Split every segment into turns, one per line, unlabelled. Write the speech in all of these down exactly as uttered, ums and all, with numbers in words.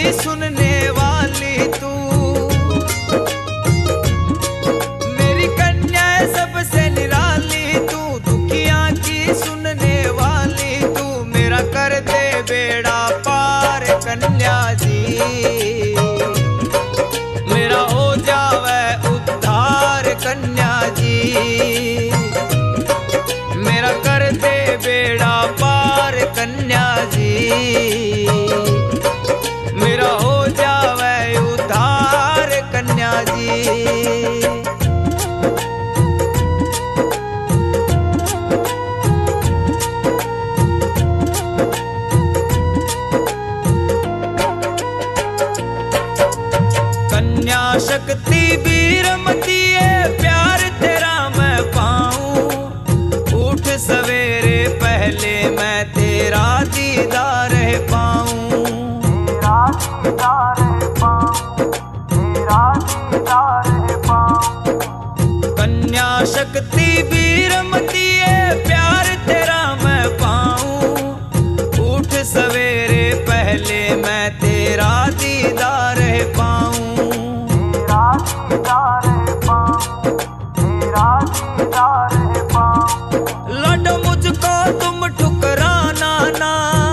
सुनने वाली तू, मेरी कन्या है सबसे निराली तू, दुखिया की सुनने वाली तू, मेरा कर दे बेड़ा पार कन्या जी, मेरा हो जावे उद्धार कन्या जी, मेरा कर दे बेड़ा पार कन्या जी, मेरा हो जावे उद्धार कन्या जी। कन्या शक्ति वीरमती है, प्यार तेरा मैं पाऊं, उठ सवेरे पहले मैं तेरा दीदार पाऊं,
तेरा दीदार पाऊं, तेरा दीदार पाऊं।
कन्या शक्ति वीरमती है, प्यार तेरा मैं पाऊं, उठ सवेरे पहले मैं तेरा दीदार पाऊं,
तेरा दीदार पाऊं, तेरा दीदार पाऊं।
लड मुझको तुम ठुकराना ना,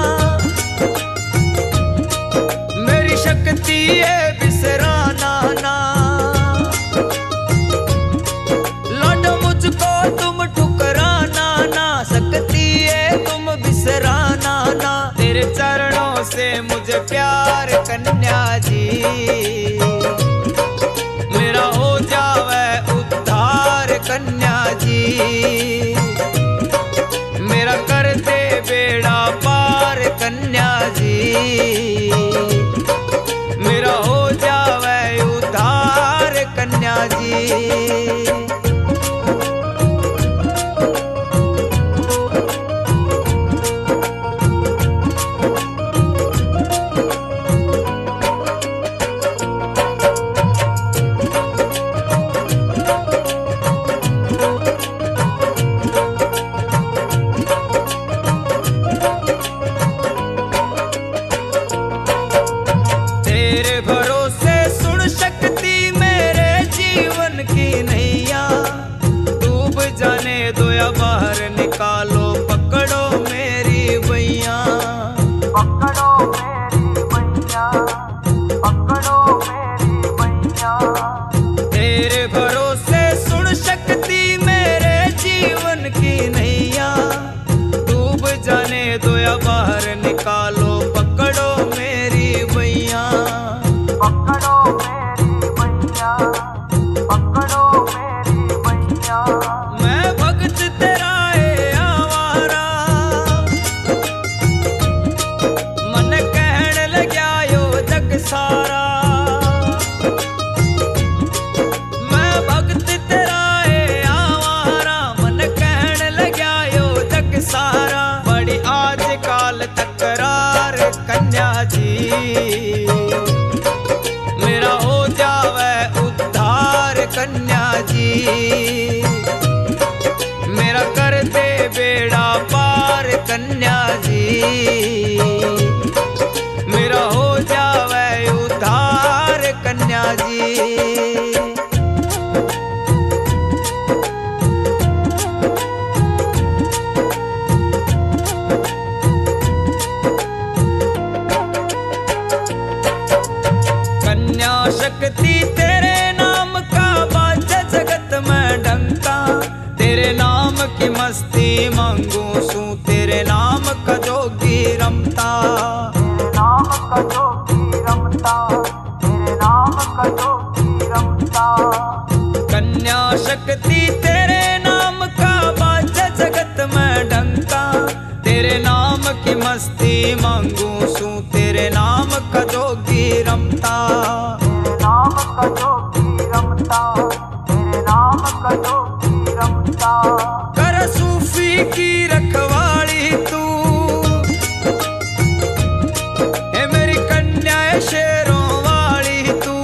मेरी शक्ति है बिसराना ना, लड मुझको तुम ठुकराना ना, शक्ति है तुम बिसराना ना, तेरे चरणों से मुझे प्यार कन्या जी, मेरा हो जावे उद्धार कन्या जी, मेरा कर दे बेड़ा पार कन्या जी, मेरा हो जावे उद्धार कन्या जी। तेरे भरोसे सुन शक्ति मेरे जीवन की नैया, डूब जाने दो या बाहर निकालो, पकड़ो मेरी बैया,
पकड़ो मेरी मैया, पकड़ो मेरी मैया।
तेरे भरोसे सुन शक्ति मेरे जीवन की नैया, डूब जाने दो या बाहर निकालो, पकड़ो मेरी बैया,
पकड़ो मेरी मैया, पकड़ो मेरी मैया।
मैं भक्त तेरा है आवारा, मन कहण लग्या यो जग सारा, मैं भक्त तेरा है आवारा, मन कहण लग्या यो जग सारा, बड़ी आजकल तकरार कन्या जी, मेरा हो जावे उद्धार कन्या जी, मेरा कर दे बेड़ा पार कन्या जी, मेरा हो जावे उद्धार कन्या जी। कन्या शक्ति तेरे नाम का बाजा जगत में डंका, तेरे नाम की मस्ती मांगू सू, तेरे नाम का जोगी रमता,
तेरे नाम का जोगी रमता, तेरे नाम का जोगी रमता।
कन्या शक्ति तेरे नाम का बाजा जगत में डंका, तेरे नाम की मस्ती मांगू सू, तेरे नाम का जोगी रमता,
तेरे नाम का जोगी रमता, तेरे नाम का जोगी रमता।
कर सूफी की रखवाली तू, है मेरी कन्या शेरों वाली तू,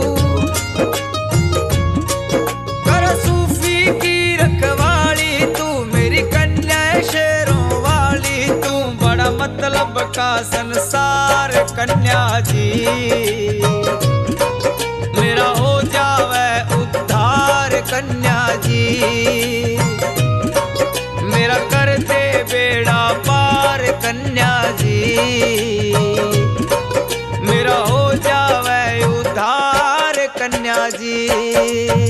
कर सूफी की रखवाली तू, मेरी कन्या शेरों वाली तू, बड़ा मतलब का संसार कन्या जी, मेरा हो जावे उद्धार कन्या जी, मेरा कर दे बेड़ा पार कन्या जी, मेरा हो जावे उद्धार कन्या जी।